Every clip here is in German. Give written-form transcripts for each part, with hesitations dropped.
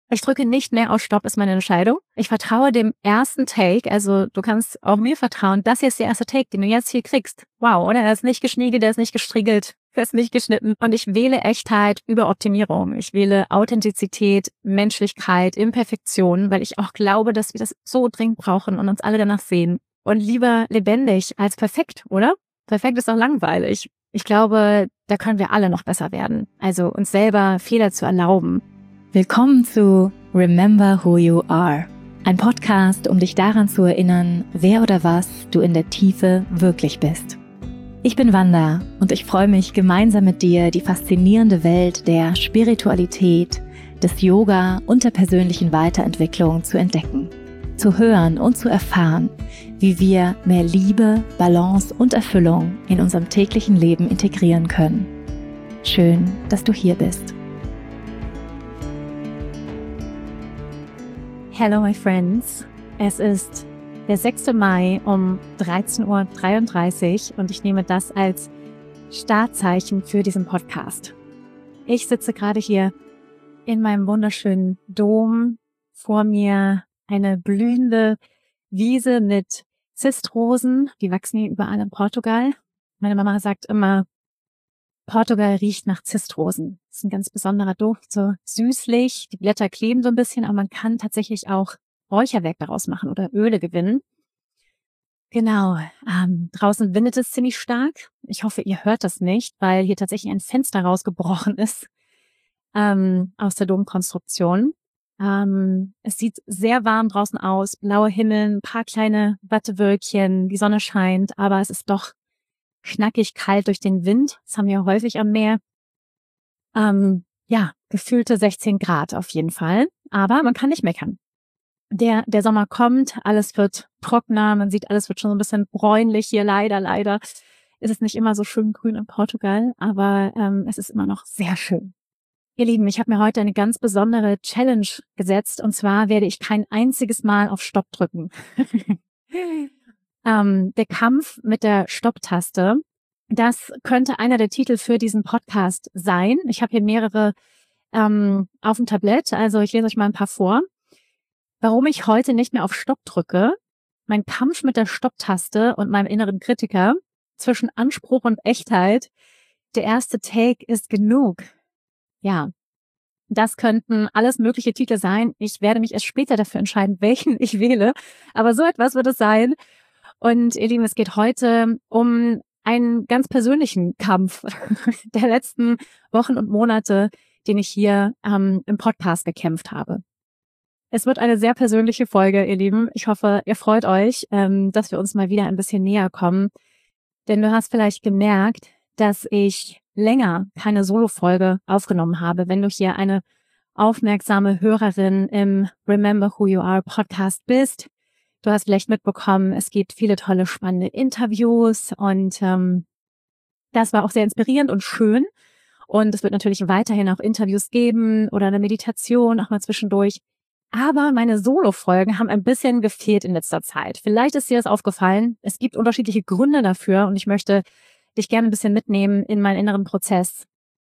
Ich drücke nicht mehr auf Stopp, ist meine Entscheidung. Ich vertraue dem ersten Take, also du kannst auch mir vertrauen, das hier ist der erste Take, den du jetzt hier kriegst. Wow, oder? Der ist nicht geschniegelt, der ist nicht gestriegelt, der ist nicht geschnitten. Und ich wähle Echtheit über Optimierung. Ich wähle Authentizität, Menschlichkeit, Imperfektion, weil ich auch glaube, dass wir das so dringend brauchen und uns alle danach sehen. Und lieber lebendig als perfekt, oder? Perfekt ist auch langweilig. Ich glaube, da können wir alle noch besser werden. Also uns selber Fehler zu erlauben. Willkommen zu Remember Who You Are. Ein Podcast, um dich daran zu erinnern, wer oder was du in der Tiefe wirklich bist. Ich bin Wanda und ich freue mich, gemeinsam mit dir die faszinierende Welt der Spiritualität, des Yoga und der persönlichen Weiterentwicklung zu entdecken, zu hören und zu erfahren, wie wir mehr Liebe, Balance und Erfüllung in unserem täglichen Leben integrieren können. Schön, dass du hier bist. Hello my friends, es ist der 6. Mai um 13:33 Uhr und ich nehme das als Startzeichen für diesen Podcast. Ich sitze gerade hier in meinem wunderschönen Dom, vor mir eine blühende Wiese mit Zistrosen, die wachsen hier überall in Portugal. Meine Mama sagt immer, Portugal riecht nach Zistrosen. Das ist ein ganz besonderer Duft, so süßlich. Die Blätter kleben so ein bisschen, aber man kann tatsächlich auch Räucherwerk daraus machen oder Öle gewinnen. Genau, draußen windet es ziemlich stark. Ich hoffe, ihr hört das nicht, weil hier tatsächlich ein Fenster rausgebrochen ist aus der Domkonstruktion. Es sieht sehr warm draußen aus, blauer Himmel, ein paar kleine Wattewölkchen, die Sonne scheint, aber es ist doch knackig kalt durch den Wind. Das haben wir häufig am Meer. Gefühlte 16 Grad auf jeden Fall. Aber man kann nicht meckern. Der Sommer kommt, alles wird trockener, man sieht, alles wird schon so ein bisschen bräunlich hier. Leider ist es nicht immer so schön grün in Portugal, aber es ist immer noch sehr schön. Ihr Lieben, ich habe mir heute eine ganz besondere Challenge gesetzt und zwar werde ich kein einziges Mal auf Stopp drücken. Der Kampf mit der Stopptaste, das könnte einer der Titel für diesen Podcast sein. Ich habe hier mehrere auf dem Tablett, also ich lese euch mal ein paar vor. Warum ich heute nicht mehr auf Stopp drücke, mein Kampf mit der Stopptaste und meinem inneren Kritiker zwischen Anspruch und Echtheit, der erste Take ist genug. Ja, das könnten alles mögliche Titel sein. Ich werde mich erst später dafür entscheiden, welchen ich wähle, aber so etwas wird es sein. Und ihr Lieben, es geht heute um einen ganz persönlichen Kampf der letzten Wochen und Monate, den ich hier im Podcast gekämpft habe. Es wird eine sehr persönliche Folge, ihr Lieben. Ich hoffe, ihr freut euch, dass wir uns mal wieder ein bisschen näher kommen. Denn du hast vielleicht gemerkt, dass ich länger keine Solo-Folge aufgenommen habe. Wenn du hier eine aufmerksame Hörerin im Remember Who You Are Podcast bist, du hast vielleicht mitbekommen, es gibt viele tolle, spannende Interviews und das war auch sehr inspirierend und schön. Und es wird natürlich weiterhin auch Interviews geben oder eine Meditation auch mal zwischendurch. Aber meine Solo-Folgen haben ein bisschen gefehlt in letzter Zeit. Vielleicht ist dir das aufgefallen. Es gibt unterschiedliche Gründe dafür und ich möchte dich gerne ein bisschen mitnehmen in meinen inneren Prozess.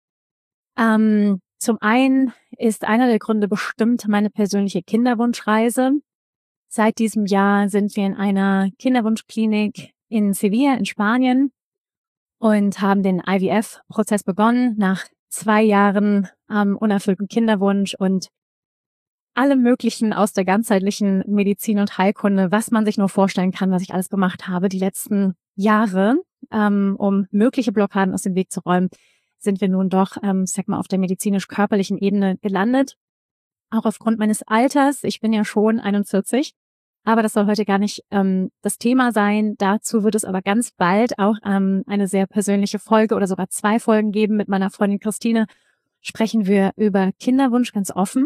Zum einen ist einer der Gründe bestimmt meine persönliche Kinderwunschreise. Seit diesem Jahr sind wir in einer Kinderwunschklinik in Sevilla in Spanien und haben den IVF-Prozess begonnen nach 2 Jahren unerfüllten Kinderwunsch und allem Möglichen aus der ganzheitlichen Medizin und Heilkunde, was man sich nur vorstellen kann, was ich alles gemacht habe die letzten Jahre, um mögliche Blockaden aus dem Weg zu räumen, sind wir nun doch, auf der medizinisch-körperlichen Ebene gelandet. Auch aufgrund meines Alters, ich bin ja schon 41, aber das soll heute gar nicht das Thema sein. Dazu wird es aber ganz bald auch eine sehr persönliche Folge oder sogar 2 Folgen geben. Mit meiner Freundin Christine sprechen wir über Kinderwunsch ganz offen.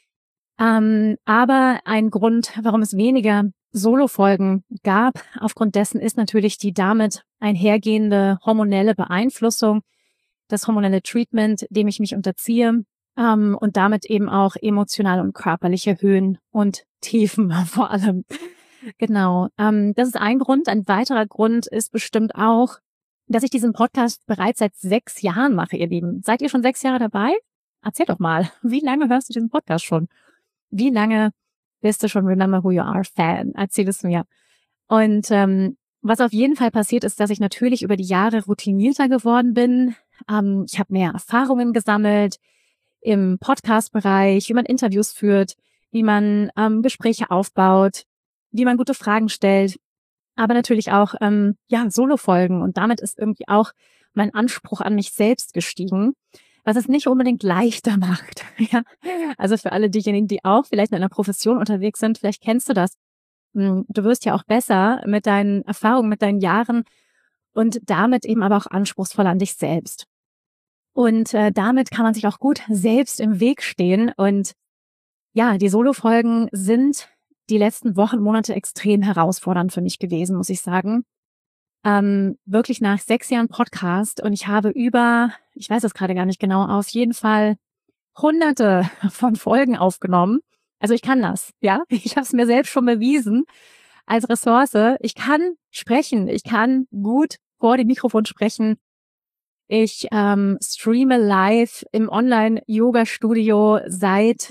Aber ein Grund, warum es weniger Solo-Folgen gab, aufgrund dessen ist natürlich die damit einhergehende hormonelle Beeinflussung, das hormonelle Treatment, dem ich mich unterziehe, und damit eben auch emotionale und körperliche Höhen und Tiefen vor allem. Genau, das ist ein Grund. Ein weiterer Grund ist bestimmt auch, dass ich diesen Podcast bereits seit 6 Jahren mache, ihr Lieben. Seid ihr schon 6 Jahre dabei? Erzähl doch mal, wie lange hörst du diesen Podcast schon? wie lange bist du schon Remember Who You Are Fan? Erzähl es mir. Und was auf jeden Fall passiert ist, dass ich natürlich über die Jahre routinierter geworden bin. Ich habe mehr Erfahrungen gesammelt im Podcast-Bereich, wie man Interviews führt, wie man Gespräche aufbaut, wie man gute Fragen stellt, aber natürlich auch Solo-Folgen. Und damit ist irgendwie auch mein Anspruch an mich selbst gestiegen, was es nicht unbedingt leichter macht. Ja? Also für alle diejenigen, die auch vielleicht in einer Profession unterwegs sind, vielleicht kennst du das. Du wirst ja auch besser mit deinen Erfahrungen, mit deinen Jahren und damit eben aber auch anspruchsvoll an dich selbst. Und damit kann man sich auch gut selbst im Weg stehen. Und ja, die Solo-Folgen sind die letzten Wochen, Monate extrem herausfordernd für mich gewesen, muss ich sagen. Wirklich nach 6 Jahren Podcast und ich habe ich weiß es gerade gar nicht genau, auf jeden Fall Hunderte von Folgen aufgenommen. Also ich kann das, ja. Ich habe es mir selbst schon bewiesen als Ressource. Ich kann sprechen, ich kann gut vor dem Mikrofon sprechen. Ich streame live im Online-Yoga-Studio seit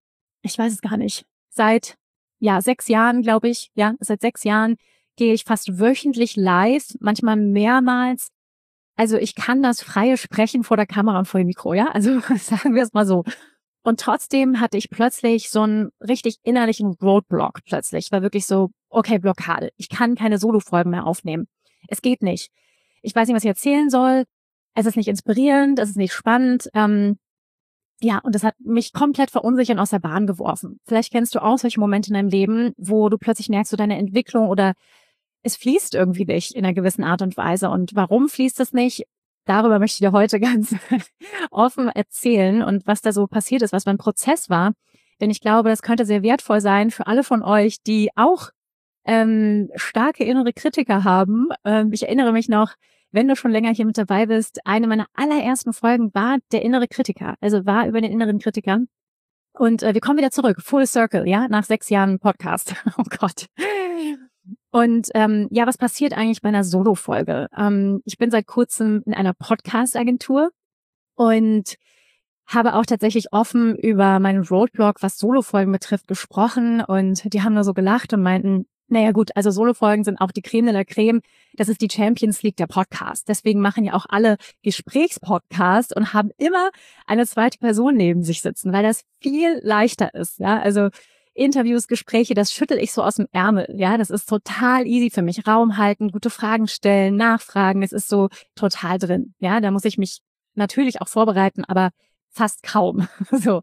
6 Jahren, glaube ich. Ja, seit 6 Jahren gehe ich fast wöchentlich live, manchmal mehrmals. Also ich kann das freie Sprechen vor der Kamera und vor dem Mikro, ja. Also sagen wir es mal so. Und trotzdem hatte ich plötzlich so einen richtig innerlichen Roadblock plötzlich. War wirklich so, okay, Blockade. Ich kann keine Solo-Folgen mehr aufnehmen. Es geht nicht. Ich weiß nicht, was ich erzählen soll. Es ist nicht inspirierend, es ist nicht spannend. Und das hat mich komplett verunsichert aus der Bahn geworfen. Vielleicht kennst du auch solche Momente in deinem Leben, wo du plötzlich merkst, so deine Entwicklung oder es fließt irgendwie nicht in einer gewissen Art und Weise. Und warum fließt es nicht? Darüber möchte ich dir heute ganz offen erzählen und was da so passiert ist, was mein Prozess war. Denn ich glaube, das könnte sehr wertvoll sein für alle von euch, die auch starke innere Kritiker haben. Ich erinnere mich noch, wenn du schon länger hier mit dabei bist, eine meiner allerersten Folgen war der innere Kritiker, also war über den inneren Kritiker. Und wir kommen wieder zurück, Full Circle, ja, nach 6 Jahren Podcast. Oh Gott. Und was passiert eigentlich bei einer Solo-Folge? Ich bin seit kurzem in einer Podcast-Agentur und habe auch tatsächlich offen über meinen Roadblock, was Solo-Folgen betrifft, gesprochen. Und die haben nur so gelacht und meinten, naja gut, also Solo-Folgen sind auch die Creme de la Creme. Das ist die Champions League der Podcast. Deswegen machen ja auch alle Gesprächspodcasts und haben immer eine zweite Person neben sich sitzen, weil das viel leichter ist. Ja, also Interviews, Gespräche, das schüttel ich so aus dem Ärmel. Ja, das ist total easy für mich. Raum halten, gute Fragen stellen, nachfragen. Es ist so total drin. Ja, da muss ich mich natürlich auch vorbereiten, aber fast kaum. So.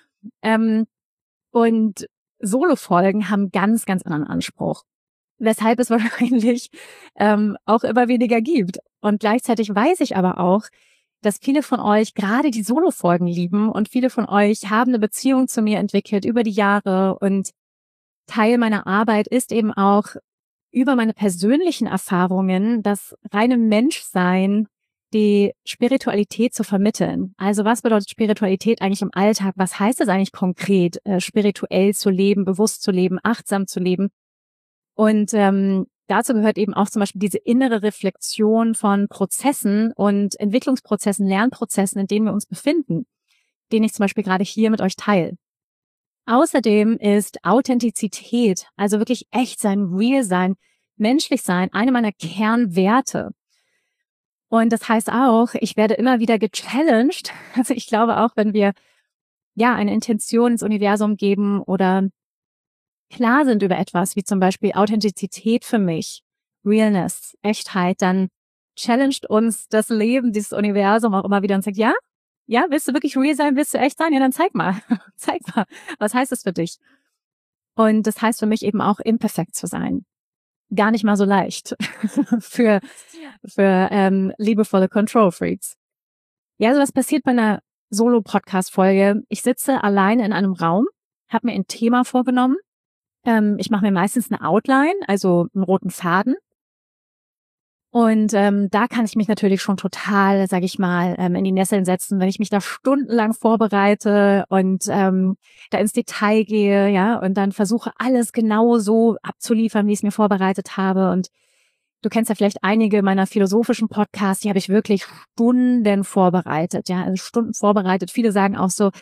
Und Solo-Folgen haben ganz, ganz anderen Anspruch. Weshalb es wahrscheinlich auch immer weniger gibt. Und gleichzeitig weiß ich aber auch, dass viele von euch gerade die Solo-Folgen lieben und viele von euch haben eine Beziehung zu mir entwickelt über die Jahre und Teil meiner Arbeit ist eben auch über meine persönlichen Erfahrungen das reine Menschsein, die Spiritualität zu vermitteln. Also was bedeutet Spiritualität eigentlich im Alltag? Was heißt es eigentlich konkret, spirituell zu leben, bewusst zu leben, achtsam zu leben? Und dazu gehört eben auch zum Beispiel diese innere Reflexion von Prozessen und Entwicklungsprozessen, Lernprozessen, in denen wir uns befinden, den ich zum Beispiel gerade hier mit euch teile. Außerdem ist Authentizität, also wirklich echt sein, real sein, menschlich sein, eine meiner Kernwerte. Und das heißt auch, ich werde immer wieder gechallenged. Also ich glaube auch, wenn wir eine Intention ins Universum geben oder klar sind über etwas, wie zum Beispiel Authentizität für mich, Realness, Echtheit, dann challenged uns das Leben, dieses Universum auch immer wieder und sagt, ja, willst du wirklich real sein, willst du echt sein? Ja, dann zeig mal, was heißt das für dich? Und das heißt für mich eben auch, imperfekt zu sein. Gar nicht mal so leicht für liebevolle Control Freaks. Ja, also was passiert bei einer Solo-Podcast-Folge? Ich sitze alleine in einem Raum, habe mir ein Thema vorgenommen. Ich mache mir meistens eine Outline, also einen roten Faden. Und da kann ich mich natürlich schon total, sage ich mal, in die Nesseln setzen, wenn ich mich da stundenlang vorbereite und da ins Detail gehe, ja, und dann versuche alles genau so abzuliefern, wie ich es mir vorbereitet habe. Und du kennst ja vielleicht einige meiner philosophischen Podcasts, die habe ich wirklich Stunden vorbereitet, ja, also Stunden vorbereitet. Viele sagen auch so,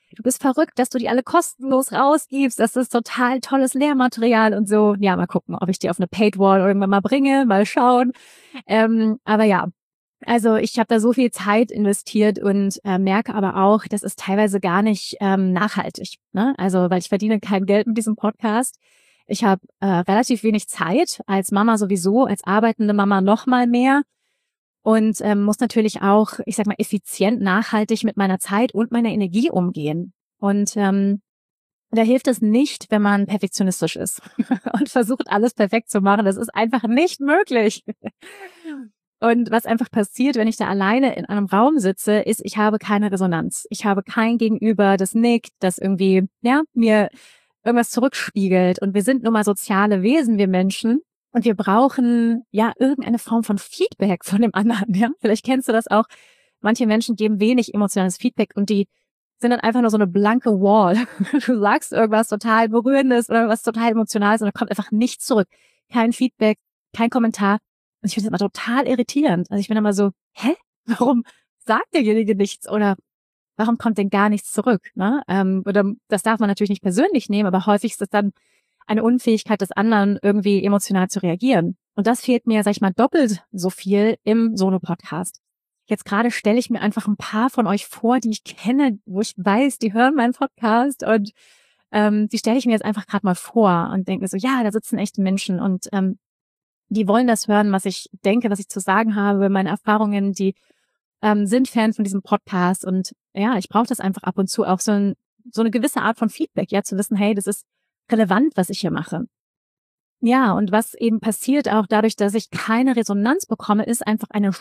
du bist verrückt, dass du die alle kostenlos rausgibst, das ist total tolles Lehrmaterial und so. Ja, mal gucken, ob ich die auf eine Paid-Wall irgendwann mal bringe, mal schauen. Aber ja, also ich habe da so viel Zeit investiert und merke aber auch, das ist teilweise gar nicht nachhaltig. Ne? Also weil ich verdiene kein Geld mit diesem Podcast. Ich habe relativ wenig Zeit, als Mama sowieso, als arbeitende Mama noch mal mehr und muss natürlich auch, ich sag mal, effizient, nachhaltig mit meiner Zeit und meiner Energie umgehen. Und da hilft es nicht, wenn man perfektionistisch ist und versucht, alles perfekt zu machen. Das ist einfach nicht möglich. Und was einfach passiert, wenn ich da alleine in einem Raum sitze, ist, ich habe keine Resonanz. Ich habe kein Gegenüber, das nickt, das irgendwie, ja, mir irgendwas zurückspiegelt. Und wir sind nun mal soziale Wesen, wir Menschen. Und wir brauchen ja irgendeine Form von Feedback von dem anderen. Ja, vielleicht kennst du das auch. Manche Menschen geben wenig emotionales Feedback und die sind dann einfach nur so eine blanke Wall. Du sagst irgendwas total Berührendes oder was total Emotionales und da kommt einfach nichts zurück. Kein Feedback, kein Kommentar. Und ich finde das immer total irritierend. Also ich bin immer so, hä? Warum sagt derjenige nichts? Oder warum kommt denn gar nichts zurück? Ne? Oder das darf man natürlich nicht persönlich nehmen, aber häufig ist das dann eine Unfähigkeit des anderen, irgendwie emotional zu reagieren. Und das fehlt mir, sag ich mal, doppelt so viel im Solo-Podcast. Jetzt gerade stelle ich mir einfach ein paar von euch vor, die ich kenne, wo ich weiß, die hören meinen Podcast und die stelle ich mir jetzt einfach gerade mal vor und denke mir so, ja, da sitzen echte Menschen und die wollen das hören, was ich denke, was ich zu sagen habe, meine Erfahrungen, die sind Fan von diesem Podcast und ja, ich brauche das einfach ab und zu auch so eine gewisse Art von Feedback, ja, zu wissen, hey, das ist relevant, was ich hier mache. Ja, und was eben passiert auch dadurch, dass ich keine Resonanz bekomme, ist einfach eine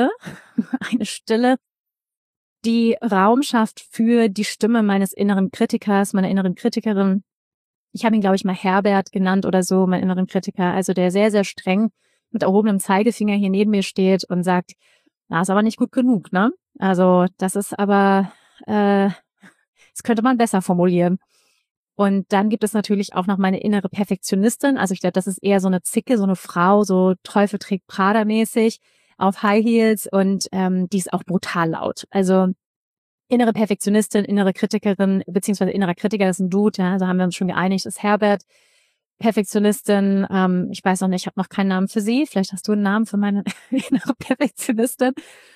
Stille, die Raum schafft für die Stimme meines inneren Kritikers, meiner inneren Kritikerin. Ich habe ihn, glaube ich, mal Herbert genannt oder so, meinen inneren Kritiker, also der sehr, sehr streng mit erhobenem Zeigefinger hier neben mir steht und sagt, na, ist aber nicht gut genug, ne? Also das ist aber, das könnte man besser formulieren. Und dann gibt es natürlich auch noch meine innere Perfektionistin. Also ich glaube, das ist eher so eine Zicke, so eine Frau, so Teufel trägt Prada-mäßig auf High Heels und die ist auch brutal laut. Also innere Perfektionistin, innere Kritikerin, beziehungsweise innerer Kritiker ist ein Dude, ja, also haben wir uns schon geeinigt, ist Herbert. Perfektionistin, ich weiß noch nicht, ich habe noch keinen Namen für sie. Vielleicht hast du einen Namen für meine innere Perfektionistin.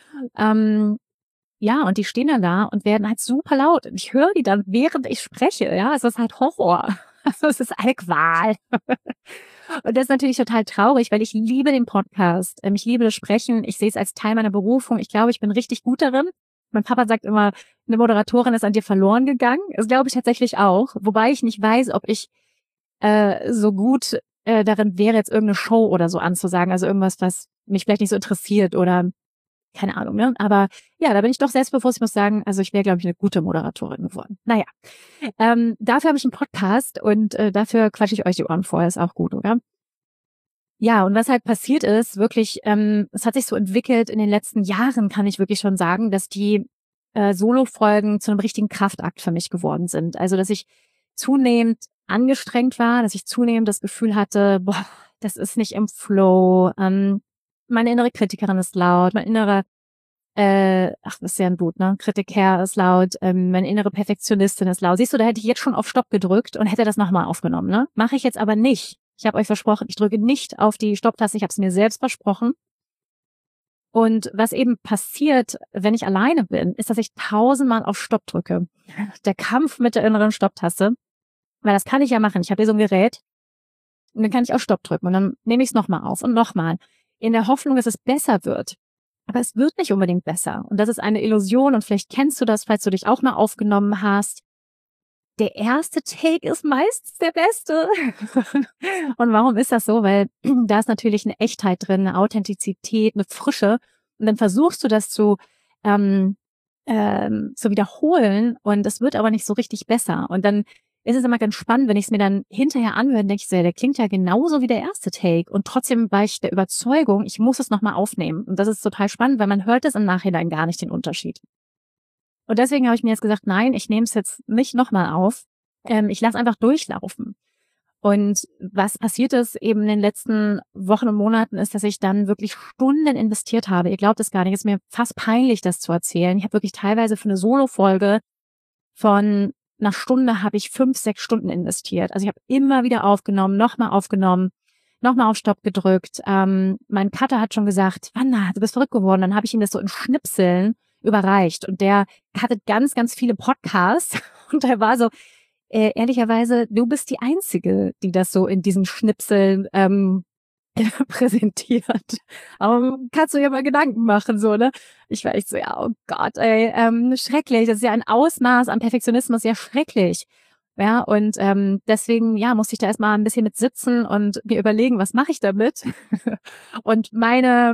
Ja, und die stehen dann da und werden halt super laut. Und ich höre die dann, während ich spreche, ja, es ist halt Horror. Also es ist eine Qual. Und das ist natürlich total traurig, weil ich liebe den Podcast. Ich liebe das Sprechen. Ich sehe es als Teil meiner Berufung. Ich glaube, ich bin richtig gut darin. Mein Papa sagt immer, eine Moderatorin ist an dir verloren gegangen. Das glaube ich tatsächlich auch. Wobei ich nicht weiß, ob ich so gut darin wäre, jetzt irgendeine Show oder so anzusagen. Also irgendwas, was mich vielleicht nicht so interessiert oder keine Ahnung, ne? Aber ja, da bin ich doch selbstbewusst. Ich muss sagen, also ich wäre, glaube ich, eine gute Moderatorin geworden. Naja, dafür habe ich einen Podcast und dafür quatsche ich euch die Ohren voll. Ist auch gut, oder? Ja, und was halt passiert ist, wirklich, es hat sich so entwickelt in den letzten Jahren, kann ich wirklich schon sagen, dass die Solo-Folgen zu einem richtigen Kraftakt für mich geworden sind. Also, dass ich zunehmend angestrengt war, dass ich zunehmend das Gefühl hatte, boah, das ist nicht im Flow, meine innere Kritikerin ist laut, mein innerer, das ist ja ein Dude, ne? Kritiker ist laut, meine innere Perfektionistin ist laut. Siehst du, da hätte ich jetzt schon auf Stopp gedrückt und hätte das nochmal aufgenommen, ne? Mache ich jetzt aber nicht. Ich habe euch versprochen, ich drücke nicht auf die Stopptaste, ich habe es mir selbst versprochen. Und was eben passiert, wenn ich alleine bin, ist, dass ich 1000-mal auf Stopp drücke. Der Kampf mit der inneren Stopptaste, weil das kann ich ja machen. Ich habe hier so ein Gerät und dann kann ich auf Stopp drücken und dann nehme ich es nochmal auf und nochmal, in der Hoffnung, dass es besser wird. Aber es wird nicht unbedingt besser. Und das ist eine Illusion und vielleicht kennst du das, falls du dich auch mal aufgenommen hast. Der erste Take ist meistens der beste. Und warum ist das so? Weil da ist natürlich eine Echtheit drin, eine Authentizität, eine Frische. Und dann versuchst du das zu wiederholen und es wird aber nicht so richtig besser. Und dann ist es immer ganz spannend, wenn ich es mir dann hinterher anhöre, denke ich so, der klingt ja genauso wie der erste Take. Und trotzdem war ich der Überzeugung, ich muss es nochmal aufnehmen. Und das ist total spannend, weil man hört es im Nachhinein gar nicht, den Unterschied. Und deswegen habe ich mir jetzt gesagt, nein, ich nehme es jetzt nicht nochmal auf. Ich lasse einfach durchlaufen. Und was passiert ist eben in den letzten Wochen und Monaten ist, dass ich dann wirklich Stunden investiert habe. Ihr glaubt es gar nicht, es ist mir fast peinlich, das zu erzählen. Ich habe wirklich teilweise für eine Solo-Folge von einer Stunde habe ich 5, 6 Stunden investiert. Also ich habe immer wieder aufgenommen, nochmal auf Stopp gedrückt. Mein Cutter hat schon gesagt, Wanda, du bist verrückt geworden. Dann habe ich ihm das so in Schnipseln überreicht. Und der hatte ganz, ganz viele Podcasts. Und er war so, ehrlicherweise, du bist die Einzige, die das so in diesen Schnipseln präsentiert. Aber kannst du dir mal Gedanken machen, so, ne? Ich war echt so, ja, oh Gott, ey, schrecklich. Das ist ja ein Ausmaß an Perfektionismus, ja schrecklich. Ja, und deswegen, ja, musste ich da erstmal ein bisschen mit sitzen und mir überlegen, was mache ich damit? Und meine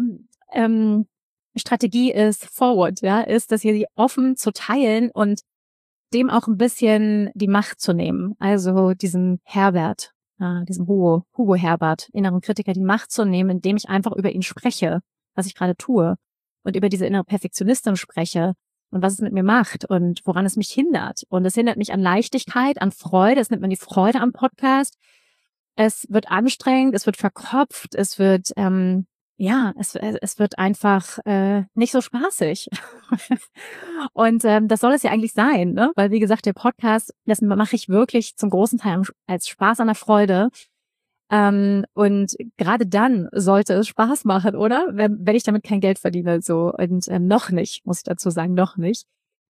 Strategie ist forward, ja, ist, das hier offen zu teilen und dem auch ein bisschen die Macht zu nehmen. Also diesem Herbert, diesem Hugo Herbert, inneren Kritiker, die Macht zu nehmen, indem ich einfach über ihn spreche, was ich gerade tue, und über diese innere Perfektionistin spreche und was es mit mir macht und woran es mich hindert. Und es hindert mich an Leichtigkeit, an Freude. Es nimmt mir die Freude am Podcast. Es wird anstrengend, es wird verkopft, es wird es wird einfach nicht so spaßig. Und das soll es ja eigentlich sein, ne? Weil wie gesagt, der Podcast, das mache ich wirklich zum großen Teil als Spaß an der Freude. Und gerade dann sollte es Spaß machen, oder? Wenn ich damit kein Geld verdiene, so. Und noch nicht, muss ich dazu sagen, noch nicht.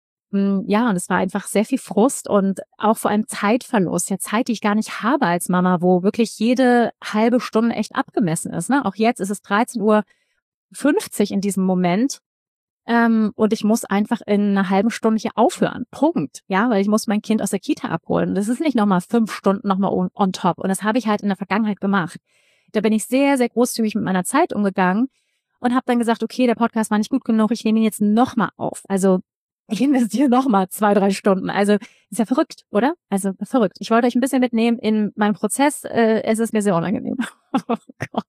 Ja, und es war einfach sehr viel Frust und auch vor allem Zeitverlust. Ja, Zeit, die ich gar nicht habe als Mama, wo wirklich jede halbe Stunde echt abgemessen ist, ne? Auch jetzt ist es 13:50 Uhr in diesem Moment. Und ich muss einfach in einer halben Stunde hier aufhören. Punkt. Ja, weil ich muss mein Kind aus der Kita abholen. Das ist nicht nochmal 5 Stunden nochmal on top. Und das habe ich halt in der Vergangenheit gemacht. Da bin ich sehr, sehr großzügig mit meiner Zeit umgegangen und habe dann gesagt, okay, der Podcast war nicht gut genug, ich nehme ihn jetzt nochmal auf. Also ich investiere nochmal 2, 3 Stunden. Also ist ja verrückt, oder? Also verrückt. Ich wollte euch ein bisschen mitnehmen in meinem Prozess. Es ist mir sehr unangenehm. Oh Gott.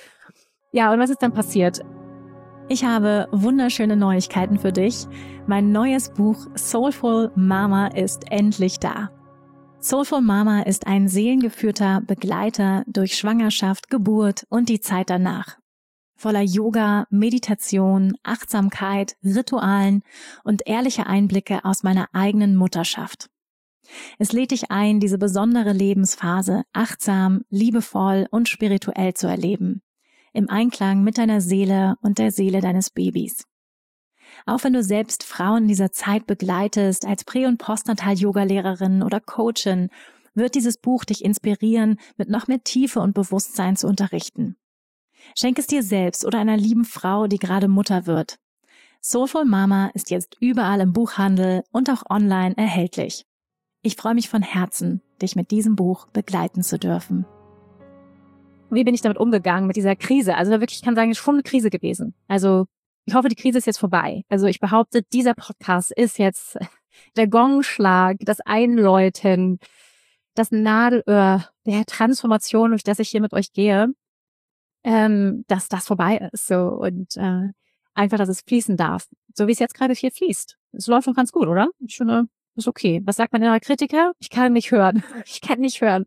Ja, und was ist dann passiert? Ich habe wunderschöne Neuigkeiten für dich. Mein neues Buch Soulful Mama ist endlich da. Soulful Mama ist ein seelengeführter Begleiter durch Schwangerschaft, Geburt und die Zeit danach. Voller Yoga, Meditation, Achtsamkeit, Ritualen und ehrliche Einblicke aus meiner eigenen Mutterschaft. Es lädt dich ein, diese besondere Lebensphase achtsam, liebevoll und spirituell zu erleben. Im Einklang mit deiner Seele und der Seele deines Babys. Auch wenn du selbst Frauen in dieser Zeit begleitest, als Prä- und Postnatal-Yoga-Lehrerin oder Coachin, wird dieses Buch dich inspirieren, mit noch mehr Tiefe und Bewusstsein zu unterrichten. Schenk es dir selbst oder einer lieben Frau, die gerade Mutter wird. Soulful Mama ist jetzt überall im Buchhandel und auch online erhältlich. Ich freue mich von Herzen, dich mit diesem Buch begleiten zu dürfen. Wie bin ich damit umgegangen, mit dieser Krise? Also wirklich, ich kann sagen, es ist schon eine Krise gewesen. Also ich hoffe, die Krise ist jetzt vorbei. Also ich behaupte, dieser Podcast ist jetzt der Gongschlag, das Einläuten, das Nadelöhr der Transformation, durch das ich hier mit euch gehe, dass das vorbei ist. So und einfach, dass es fließen darf. So wie es jetzt gerade hier fließt. Es läuft schon ganz gut, oder? Ich finde, ist okay. Was sagt mein innerer Kritiker? Ich kann nicht hören. Ich kann nicht hören.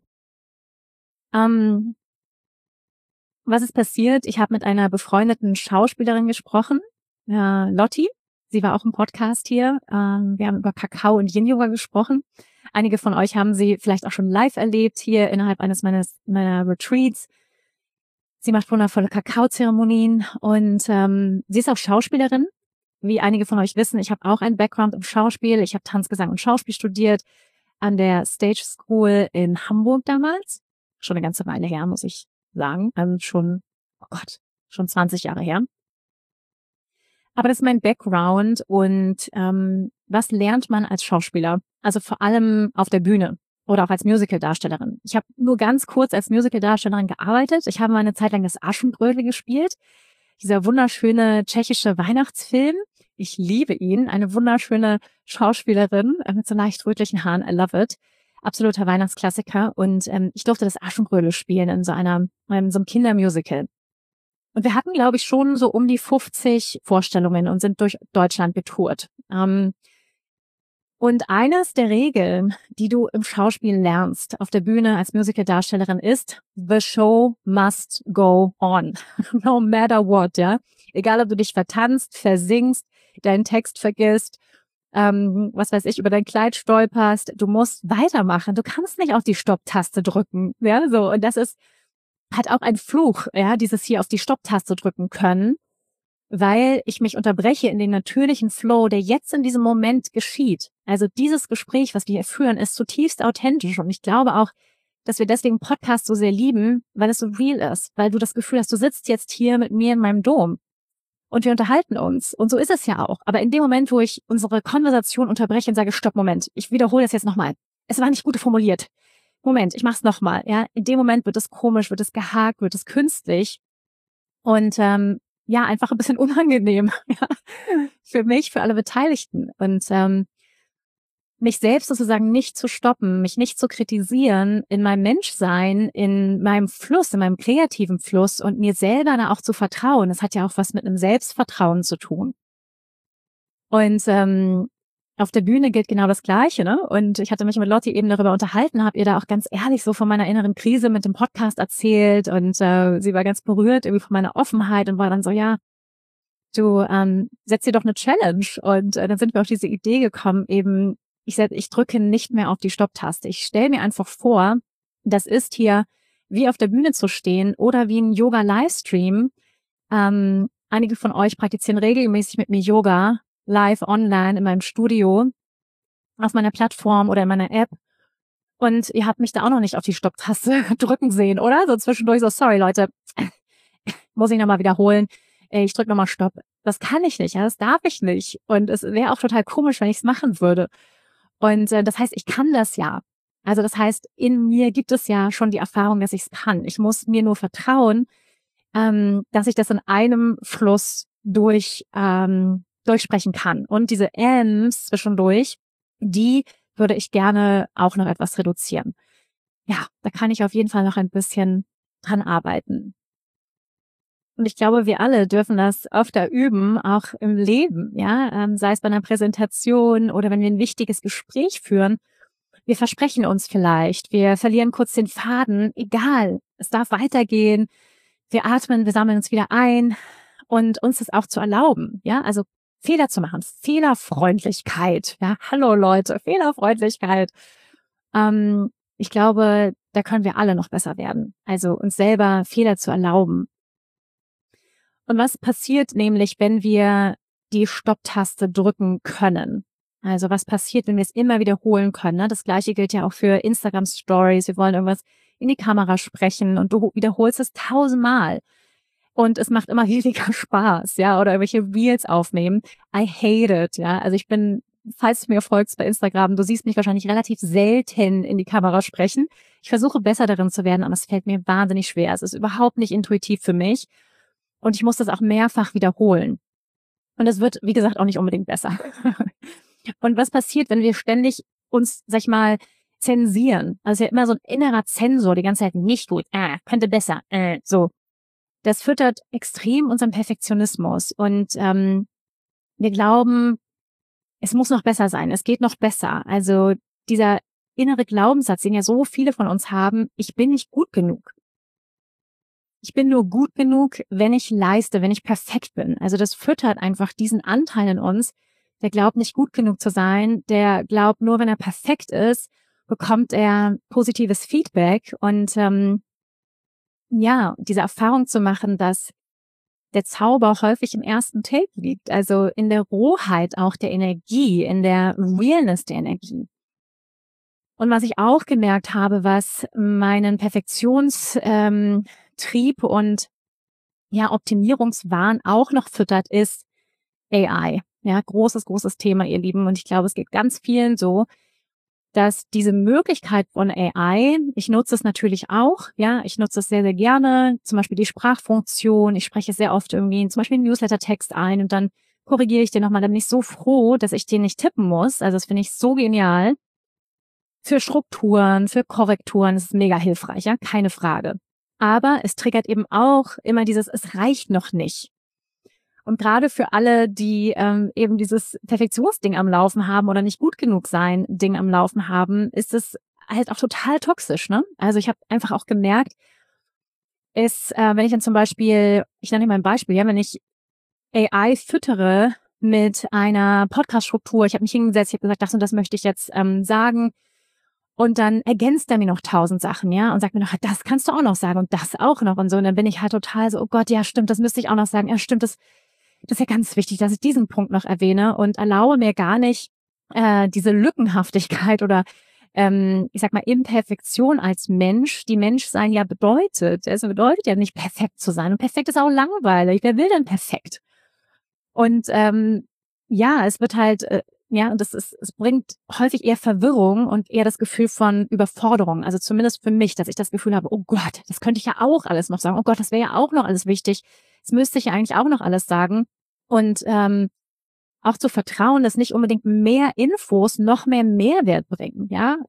Was ist passiert? Ich habe mit einer befreundeten Schauspielerin gesprochen, Lotti. Sie war auch im Podcast hier. Wir haben über Kakao und Yin-Yoga gesprochen. Einige von euch haben sie vielleicht auch schon live erlebt, hier innerhalb eines meiner Retreats. Sie macht wundervolle Kakaozeremonien und sie ist auch Schauspielerin. Wie einige von euch wissen, ich habe auch einen Background im Schauspiel. Ich habe Tanz, Gesang und Schauspiel studiert an der Stage School in Hamburg damals. Schon eine ganze Weile her, muss ich sagen. Schon 20 Jahre her. Aber das ist mein Background und was lernt man als Schauspieler? Also vor allem auf der Bühne oder auch als Musical-Darstellerin. Ich habe nur ganz kurz als Musical-Darstellerin gearbeitet. Ich habe mal eine Zeit lang das Aschenbrödel gespielt. Dieser wunderschöne tschechische Weihnachtsfilm. Ich liebe ihn. Eine wunderschöne Schauspielerin mit so leicht rötlichen Haaren. I love it. Absoluter Weihnachtsklassiker. Und ich durfte das Aschenbrödel spielen in so einem Kindermusical. Und wir hatten, glaube ich, schon so um die 50 Vorstellungen und sind durch Deutschland getourt. Und eines der Regeln, die du im Schauspiel lernst auf der Bühne als Musical-Darstellerin ist, the show must go on. No matter what, ja. Egal, ob du dich vertanzt, versingst, deinen Text vergisst was weiß ich, über dein Kleid stolperst, du musst weitermachen. Du kannst nicht auf die Stopptaste drücken, ja, so. Und das ist halt auch ein Fluch, ja, dieses hier auf die Stopptaste drücken können, weil ich mich unterbreche in den natürlichen Flow, der jetzt in diesem Moment geschieht. Also dieses Gespräch, was wir hier führen, ist zutiefst authentisch. Und ich glaube auch, dass wir deswegen Podcast so sehr lieben, weil es so real ist, weil du das Gefühl hast, du sitzt jetzt hier mit mir in meinem Dom und wir unterhalten uns. Und so ist es ja auch. Aber in dem Moment, wo ich unsere Konversation unterbreche und sage, stopp, Moment, ich wiederhole das jetzt nochmal. Es war nicht gut formuliert. Moment, ich mach's nochmal. Ja, in dem Moment wird es komisch, wird es gehakt, wird es künstlich und ja, einfach ein bisschen unangenehm, ja, für mich, für alle Beteiligten. Und mich selbst sozusagen nicht zu stoppen, mich nicht zu kritisieren in meinem Menschsein, in meinem Fluss, in meinem kreativen Fluss und mir selber da auch zu vertrauen. Das hat ja auch was mit einem Selbstvertrauen zu tun. Und auf der Bühne gilt genau das Gleiche, ne? Und ich hatte mich mit Lotti eben darüber unterhalten, habe ihr da auch ganz ehrlich so von meiner inneren Krise mit dem Podcast erzählt und sie war ganz berührt irgendwie von meiner Offenheit und war dann so, ja, du setz dir doch eine Challenge. Und dann sind wir auf diese Idee gekommen, eben ich drücke nicht mehr auf die Stopptaste. Ich stelle mir einfach vor, das ist hier wie auf der Bühne zu stehen oder wie ein Yoga-Livestream. Einige von euch praktizieren regelmäßig mit mir Yoga live online in meinem Studio, auf meiner Plattform oder in meiner App. Und ihr habt mich da auch noch nicht auf die Stopptaste drücken sehen, oder? So zwischendurch so, sorry Leute, muss ich nochmal wiederholen. Ich drücke nochmal Stopp. Das kann ich nicht, ja, das darf ich nicht. Und es wäre auch total komisch, wenn ich es machen würde. Und das heißt, ich kann das ja. Also das heißt, in mir gibt es ja schon die Erfahrung, dass ich es kann. Ich muss mir nur vertrauen, dass ich das in einem Fluss durchsprechen kann. Und diese Ms zwischendurch, die würde ich gerne auch noch etwas reduzieren. Ja, da kann ich auf jeden Fall noch ein bisschen dran arbeiten. Und ich glaube, wir alle dürfen das öfter üben, auch im Leben, ja, sei es bei einer Präsentation oder wenn wir ein wichtiges Gespräch führen. Wir versprechen uns vielleicht, wir verlieren kurz den Faden, egal, es darf weitergehen. Wir atmen, wir sammeln uns wieder ein und uns das auch zu erlauben, ja, also Fehler zu machen, Fehlerfreundlichkeit, ja, hallo Leute, Fehlerfreundlichkeit. Ich glaube, da können wir alle noch besser werden, also uns selber Fehler zu erlauben. Und was passiert nämlich, wenn wir die Stopptaste drücken können? Also was passiert, wenn wir es immer wiederholen können? Ne? Das Gleiche gilt ja auch für Instagram Stories. Wir wollen irgendwas in die Kamera sprechen und du wiederholst es 1000-mal. Und es macht immer weniger Spaß, ja, oder irgendwelche Reels aufnehmen. I hate it, ja. Also ich bin, falls du mir folgst bei Instagram, du siehst mich wahrscheinlich relativ selten in die Kamera sprechen. Ich versuche besser darin zu werden, aber es fällt mir wahnsinnig schwer. Es ist überhaupt nicht intuitiv für mich. Und ich muss das auch mehrfach wiederholen. Und es wird, wie gesagt, auch nicht unbedingt besser. Und was passiert, wenn wir ständig uns, sag ich mal, zensieren? Also ja immer so ein innerer Zensor, die ganze Zeit nicht gut, könnte besser, so. Das füttert extrem unseren Perfektionismus. Und wir glauben, es muss noch besser sein, es geht noch besser. Also dieser innere Glaubenssatz, den ja so viele von uns haben, ich bin nicht gut genug. Ich bin nur gut genug, wenn ich leiste, wenn ich perfekt bin. Also das füttert einfach diesen Anteil in uns, der glaubt nicht gut genug zu sein, der glaubt nur, wenn er perfekt ist, bekommt er positives Feedback. Und ja, diese Erfahrung zu machen, dass der Zauber häufig im ersten Take liegt, also in der Rohheit auch der Energie, in der Realness der Energie. Und was ich auch gemerkt habe, was meinen Perfektionstrieb und ja Optimierungswahn auch noch füttert, ist AI. Ja, großes Thema, ihr Lieben. Und ich glaube, es geht ganz vielen so, dass diese Möglichkeit von AI, ich nutze es natürlich auch, ja, ich nutze es sehr, sehr gerne, zum Beispiel die Sprachfunktion, ich spreche sehr oft irgendwie zum Beispiel einen Newsletter-Text ein und dann korrigiere ich den nochmal, dann bin ich so froh, dass ich den nicht tippen muss, also das finde ich so genial. Für Strukturen, für Korrekturen ist es mega hilfreich, ja, keine Frage. Aber es triggert eben auch immer dieses, es reicht noch nicht. Und gerade für alle, die eben dieses Perfektionsding am Laufen haben oder nicht gut genug sein Ding am Laufen haben, ist es halt auch total toxisch, ne? Also ich habe einfach auch gemerkt, wenn ich dann zum Beispiel, ich nenne mal ein Beispiel, ja, wenn ich AI füttere mit einer Podcast-Struktur. Ich habe mich hingesetzt, ich habe gesagt, das und das möchte ich jetzt sagen. Und dann ergänzt er mir noch 1000 Sachen, ja, und sagt mir noch, das kannst du auch noch sagen und das auch noch und so. Und dann bin ich halt total so, oh Gott, ja stimmt, das müsste ich auch noch sagen. Ja stimmt, das ist ja ganz wichtig, dass ich diesen Punkt noch erwähne und erlaube mir gar nicht diese Lückenhaftigkeit oder ich sag mal Imperfektion als Mensch, die Menschsein ja bedeutet. Es bedeutet ja nicht perfekt zu sein und perfekt ist auch langweilig. Wer will denn perfekt? Und ja, es wird halt ja, und es bringt häufig eher Verwirrung und eher das Gefühl von Überforderung. Also zumindest für mich, dass ich das Gefühl habe, oh Gott, das könnte ich ja auch alles noch sagen. Oh Gott, das wäre ja auch noch alles wichtig. Das müsste ich ja eigentlich auch noch alles sagen. Und auch zu vertrauen, dass nicht unbedingt mehr Infos noch mehr Mehrwert bringen, ja,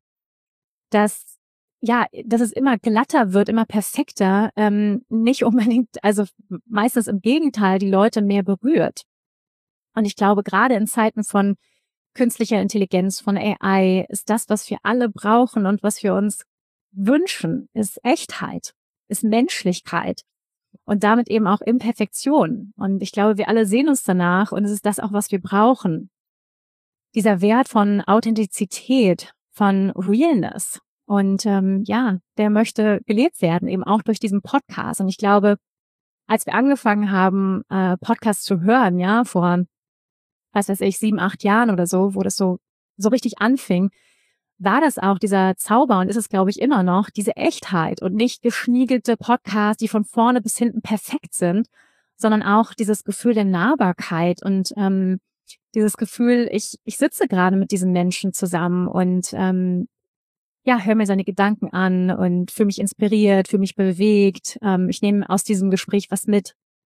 dass es immer glatter wird, immer perfekter, nicht unbedingt, also meistens im Gegenteil, die Leute mehr berührt. Und ich glaube, gerade in Zeiten von künstlicher Intelligenz, von AI, ist das, was wir alle brauchen und was wir uns wünschen, ist Echtheit, ist Menschlichkeit und damit eben auch Imperfektion. Und ich glaube, wir alle sehen uns danach und es ist das auch, was wir brauchen. Dieser Wert von Authentizität, von Realness. Und ja, der möchte gelebt werden, eben auch durch diesen Podcast. Und ich glaube, als wir angefangen haben, Podcasts zu hören, ja, vor, was weiß ich, 7, 8 Jahren oder so, wo das so richtig anfing, war das auch dieser Zauber und ist es, glaube ich, immer noch, diese Echtheit und nicht geschniegelte Podcasts, die von vorne bis hinten perfekt sind, sondern auch dieses Gefühl der Nahbarkeit und dieses Gefühl, ich sitze gerade mit diesen Menschen zusammen und ja, höre mir seine Gedanken an und fühle mich inspiriert, fühle mich bewegt. Ich nehme aus diesem Gespräch was mit.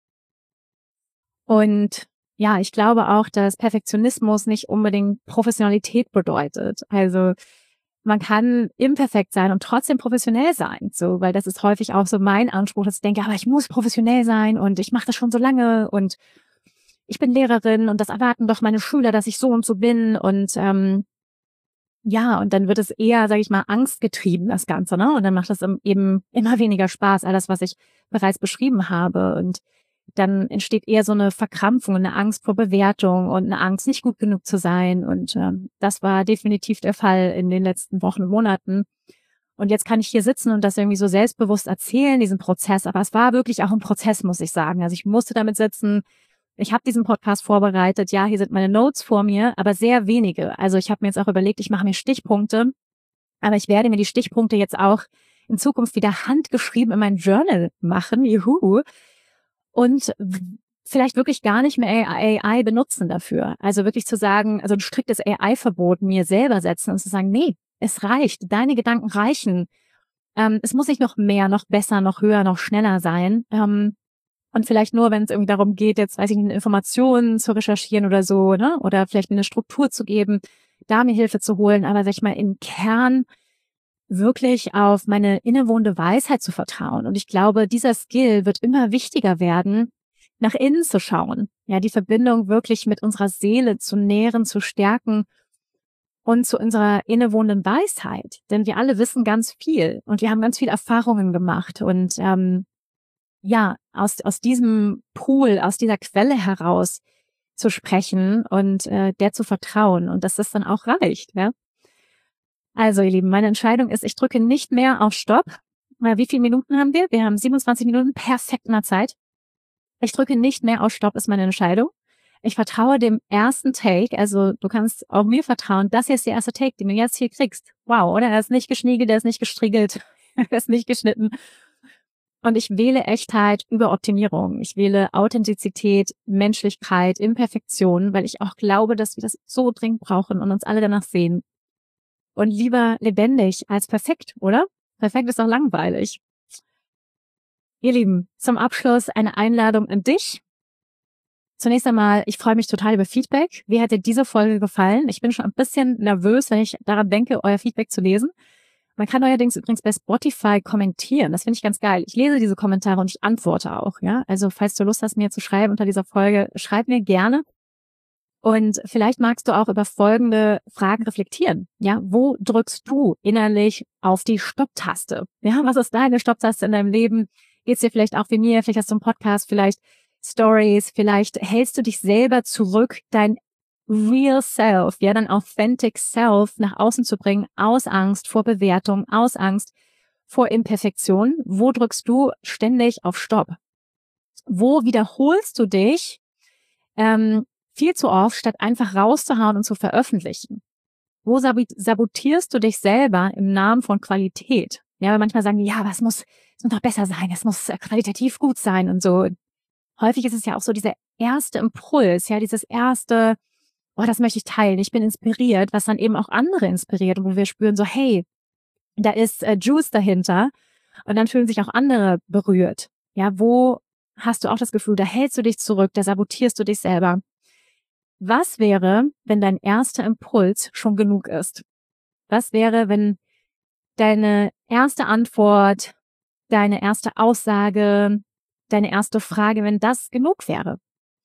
Und ja, ich glaube auch, dass Perfektionismus nicht unbedingt Professionalität bedeutet. Also man kann imperfekt sein und trotzdem professionell sein, so, weil das ist häufig auch so mein Anspruch, dass ich denke, aber ich muss professionell sein und ich mache das schon so lange und ich bin Lehrerin und das erwarten doch meine Schüler, dass ich so und so bin und ja, und dann wird es eher, sage ich mal, angstgetrieben, das Ganze, ne? Und dann macht es eben immer weniger Spaß, alles, was ich bereits beschrieben habe. Und dann entsteht eher so eine Verkrampfung, eine Angst vor Bewertung und eine Angst, nicht gut genug zu sein. Und das war definitiv der Fall in den letzten Wochen und Monaten. Und jetzt kann ich hier sitzen und das irgendwie so selbstbewusst erzählen, diesen Prozess. Aber es war wirklich auch ein Prozess, muss ich sagen. Also ich musste damit sitzen. Ich habe diesen Podcast vorbereitet. Ja, hier sind meine Notes vor mir, aber sehr wenige. Also ich habe mir jetzt auch überlegt, ich mache mir Stichpunkte. Aber ich werde mir die Stichpunkte jetzt auch in Zukunft wieder handgeschrieben in mein Journal machen. Juhu. Und vielleicht wirklich gar nicht mehr AI benutzen dafür. Also wirklich zu sagen, also ein striktes AI-Verbot mir selber setzen und zu sagen, nee, es reicht. Deine Gedanken reichen. Es muss nicht noch mehr, noch besser, noch höher, noch schneller sein. Und vielleicht nur, wenn es irgendwie darum geht, jetzt weiß ich nicht, Informationen zu recherchieren oder so, ne? Oder vielleicht eine Struktur zu geben, da mir Hilfe zu holen, aber sag ich mal, im Kern wirklich auf meine innewohnende Weisheit zu vertrauen. Und ich glaube, dieser Skill wird immer wichtiger werden, nach innen zu schauen. Ja, die Verbindung wirklich mit unserer Seele zu nähren, zu stärken und zu unserer innewohnenden Weisheit. Denn wir alle wissen ganz viel und wir haben ganz viele Erfahrungen gemacht und ja, aus diesem Pool, aus dieser Quelle heraus zu sprechen und der zu vertrauen und dass das dann auch reicht, ja. Also, ihr Lieben, meine Entscheidung ist, ich drücke nicht mehr auf Stopp. Wie viele Minuten haben wir? Wir haben 27 Minuten, perfekt in der Zeit. Ich drücke nicht mehr auf Stopp, ist meine Entscheidung. Ich vertraue dem ersten Take, also du kannst auch mir vertrauen, das hier ist der erste Take, den du jetzt hier kriegst. Wow, oder? Er ist nicht geschniegelt, er ist nicht gestriegelt, er ist nicht geschnitten. Und ich wähle Echtheit über Optimierung. Ich wähle Authentizität, Menschlichkeit, Imperfektion, weil ich auch glaube, dass wir das so dringend brauchen und uns alle danach sehen. Und lieber lebendig als perfekt, oder? Perfekt ist auch langweilig. Ihr Lieben, zum Abschluss eine Einladung an dich. Zunächst einmal, ich freue mich total über Feedback. Wie hat dir diese Folge gefallen? Ich bin schon ein bisschen nervös, wenn ich daran denke, euer Feedback zu lesen. Man kann neuerdings übrigens bei Spotify kommentieren. Das finde ich ganz geil. Ich lese diese Kommentare und ich antworte auch, ja. Also, falls du Lust hast, mir zu schreiben unter dieser Folge, schreib mir gerne. Und vielleicht magst du auch über folgende Fragen reflektieren. Ja, wo drückst du innerlich auf die Stopptaste? Ja, was ist deine Stopptaste in deinem Leben? Geht's dir vielleicht auch wie mir? Vielleicht hast du einen Podcast, vielleicht Stories, vielleicht hältst du dich selber zurück, dein real self, ja, dein authentic self nach außen zu bringen, aus Angst vor Bewertung, aus Angst vor Imperfektion. Wo drückst du ständig auf Stopp? Wo wiederholst du dich viel zu oft, statt einfach rauszuhauen und zu veröffentlichen? Wo sabotierst du dich selber im Namen von Qualität? Ja, weil manchmal sagen die, ja, aber es muss noch besser sein, es muss qualitativ gut sein und so. Häufig ist es ja auch so dieser erste Impuls, ja, dieses erste, oh, das möchte ich teilen, ich bin inspiriert, was dann eben auch andere inspiriert und wo wir spüren so, hey, da ist Juice dahinter und dann fühlen sich auch andere berührt. Ja, wo hast du auch das Gefühl, da hältst du dich zurück, da sabotierst du dich selber? Was wäre, wenn dein erster Impuls schon genug ist? Was wäre, wenn deine erste Antwort, deine erste Aussage, deine erste Frage, wenn das genug wäre?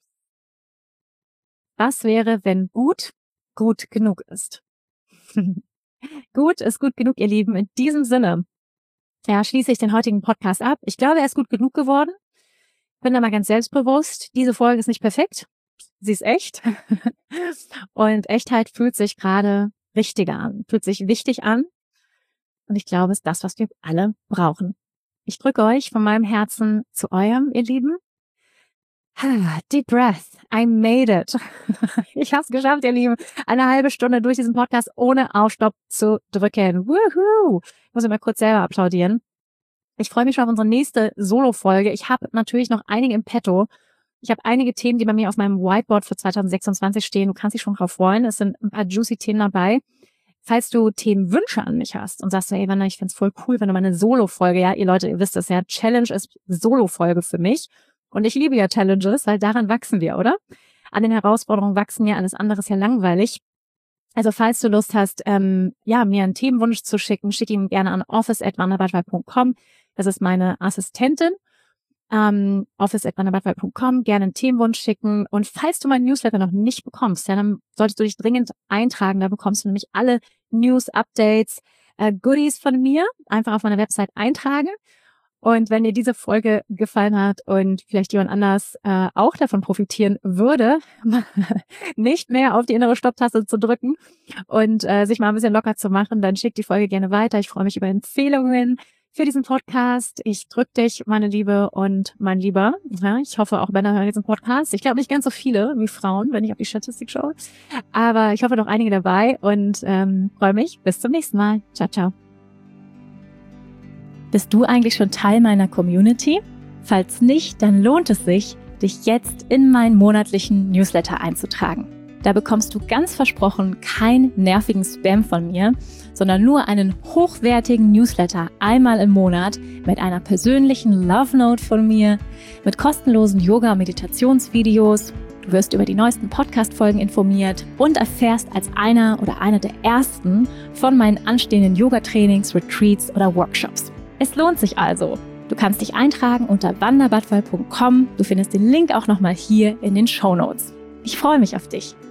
Was wäre, wenn gut genug ist? Gut ist gut genug, ihr Lieben. In diesem Sinne, ja, schließe ich den heutigen Podcast ab. Ich glaube, er ist gut genug geworden. Bin da mal ganz selbstbewusst. Diese Folge ist nicht perfekt. Sie ist echt. Und Echtheit fühlt sich gerade richtiger an, fühlt sich wichtig an. Und ich glaube, es ist das, was wir alle brauchen. Ich drücke euch von meinem Herzen zu eurem, ihr Lieben. Deep breath. I made it. Ich habe es geschafft, ihr Lieben. Eine halbe Stunde durch diesen Podcast ohne auf Stopp zu drücken. Woohoo! Ich muss mal kurz selber applaudieren. Ich freue mich schon auf unsere nächste Solo-Folge. Ich habe natürlich noch einige im Petto. Ich habe einige Themen, die bei mir auf meinem Whiteboard für 2026 stehen. Du kannst dich schon drauf freuen. Es sind ein paar juicy Themen dabei. Falls du Themenwünsche an mich hast und sagst, hey, Vanna, ich find's voll cool, wenn du mal eine Solo-Folge, ja, ihr Leute, ihr wisst es ja, Challenge ist Solo-Folge für mich. Und ich liebe ja Challenges, weil daran wachsen wir, oder? An den Herausforderungen wachsen ja, alles andere ist ja langweilig. Also falls du Lust hast, mir einen Themenwunsch zu schicken, schick ihn gerne an office@vannabartwey.com. Das ist meine Assistentin. office@vannabartwey.com, gerne einen Themenwunsch schicken. Und falls du meinen Newsletter noch nicht bekommst, ja, dann solltest du dich dringend eintragen. Da bekommst du nämlich alle News, Updates, Goodies von mir. Einfach auf meiner Website eintragen. Und wenn dir diese Folge gefallen hat und vielleicht jemand anders auch davon profitieren würde, nicht mehr auf die innere Stopptaste zu drücken und sich mal ein bisschen locker zu machen, dann schick die Folge gerne weiter. Ich freue mich über Empfehlungen für diesen Podcast. Ich drück dich, meine Liebe und mein Lieber. Ja, ich hoffe, auch Männer hören diesen Podcast. Ich glaube nicht ganz so viele wie Frauen, wenn ich auf die Statistik schaue. Aber ich hoffe, noch einige dabei und freue mich. Bis zum nächsten Mal. Ciao, ciao. Bist du eigentlich schon Teil meiner Community? Falls nicht, dann lohnt es sich, dich jetzt in meinen monatlichen Newsletter einzutragen. Da bekommst du ganz versprochen keinen nervigen Spam von mir, sondern nur einen hochwertigen Newsletter einmal im Monat mit einer persönlichen Love Note von mir, mit kostenlosen Yoga- und Meditationsvideos. Du wirst über die neuesten Podcast-Folgen informiert und erfährst als einer oder eine der ersten von meinen anstehenden Yoga-Trainings, Retreats oder Workshops. Es lohnt sich also. Du kannst dich eintragen unter vannabartwey.com. Du findest den Link auch nochmal hier in den Shownotes. Ich freue mich auf dich.